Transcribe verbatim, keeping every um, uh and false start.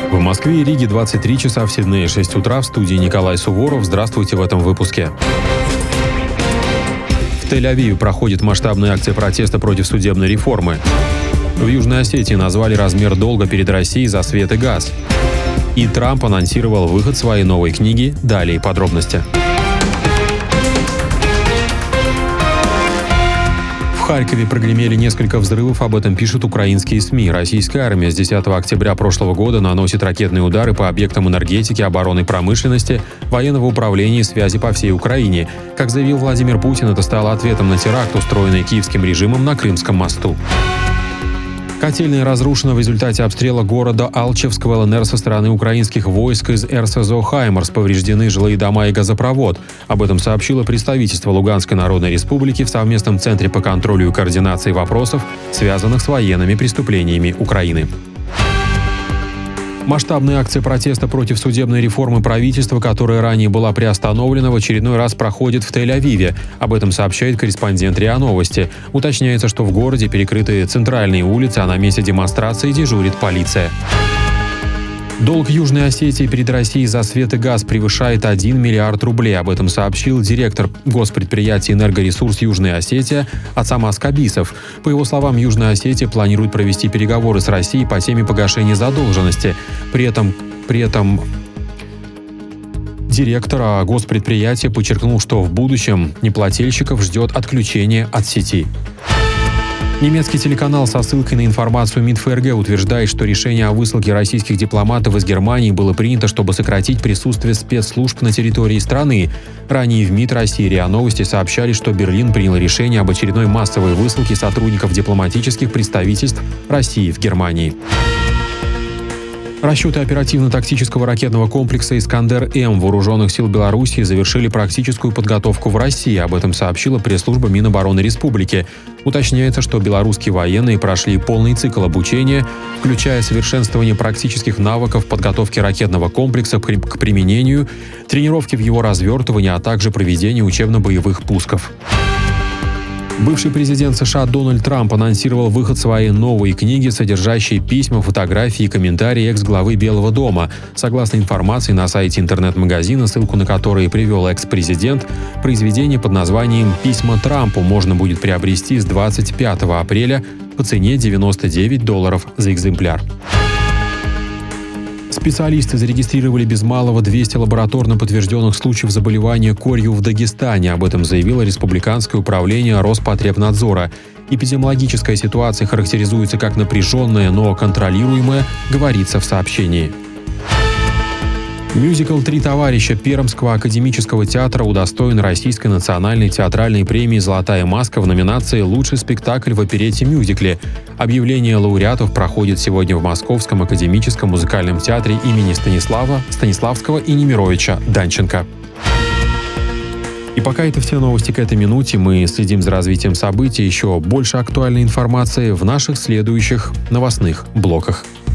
В Москве и Риге двадцать три часа, в Сиднее шесть утра. В студии Николай Суворов. Здравствуйте в этом выпуске. В Тель-Авиве проходит масштабная акция протеста против судебной реформы. В Южной Осетии назвали размер долга перед Россией за свет и газ. И Трамп анонсировал выход своей новой книги. Далее подробности. В Харькове прогремели несколько взрывов, об этом пишут украинские СМИ. Российская армия с десятого октября прошлого года наносит ракетные удары по объектам энергетики, обороны, промышленности, военного управления и связи по всей Украине. Как заявил Владимир Путин, это стало ответом на теракт, устроенный киевским режимом на Крымском мосту. Котельная разрушена в результате обстрела города Алчевск в ЛНР со стороны украинских войск из РСЗО «Хаймарс». Повреждены жилые дома и газопровод. Об этом сообщило представительство Луганской Народной Республики в совместном Центре по контролю и координации вопросов, связанных с военными преступлениями Украины. Масштабная акция протеста против судебной реформы правительства, которая ранее была приостановлена, в очередной раз проходит в Тель-Авиве. Об этом сообщает корреспондент РИА Новости. Уточняется, что в городе перекрыты центральные улицы, а на месте демонстрации дежурит полиция. Долг Южной Осетии перед Россией за свет и газ превышает один миллиард рублей. Об этом сообщил директор госпредприятия «Энергоресурс Южная Осетия» Ацамас Кабисов. По его словам, Южная Осетия планирует провести переговоры с Россией по теме погашения задолженности. При этом, при этом директор госпредприятия подчеркнул, что в будущем неплательщиков ждет отключение от сети. Немецкий телеканал со ссылкой на информацию МИД-ФРГ утверждает, что решение о высылке российских дипломатов из Германии было принято, чтобы сократить присутствие спецслужб на территории страны. Ранее в МИД России РИА Новости сообщали, что Берлин принял решение об очередной массовой высылке сотрудников дипломатических представительств России в Германии. Расчеты оперативно-тактического ракетного комплекса «Искандер-М» Вооруженных сил Белоруссии завершили практическую подготовку в России. Об этом сообщила пресс-служба Минобороны Республики. Уточняется, что белорусские военные прошли полный цикл обучения, включая совершенствование практических навыков подготовки ракетного комплекса к применению, тренировки в его развертывании, а также проведение учебно-боевых пусков. Бывший президент США Дональд Трамп анонсировал выход своей новой книги, содержащей письма, фотографии и комментарии экс-главы Белого дома. Согласно информации на сайте интернет-магазина, ссылку на который привел экс-президент, произведение под названием «Письма Трампу» можно будет приобрести с двадцать пятого апреля по цене девяносто девять долларов за экземпляр. Специалисты зарегистрировали без малого двести лабораторно подтвержденных случаев заболевания корью в Дагестане. Об этом заявило Республиканское управление Роспотребнадзора. Эпидемиологическая ситуация характеризуется как напряженная, но контролируемая, говорится в сообщении. Мюзикл «Три товарища» Пермского академического театра удостоен Российской национальной театральной премии «Золотая маска» в номинации «Лучший спектакль в оперете-мюзикле». Объявление лауреатов проходит сегодня в Московском академическом музыкальном театре имени Станислава, Станиславского и Немировича Данченко. И пока это все новости к этой минуте, мы следим за развитием событий. Еще больше актуальной информации в наших следующих новостных блоках.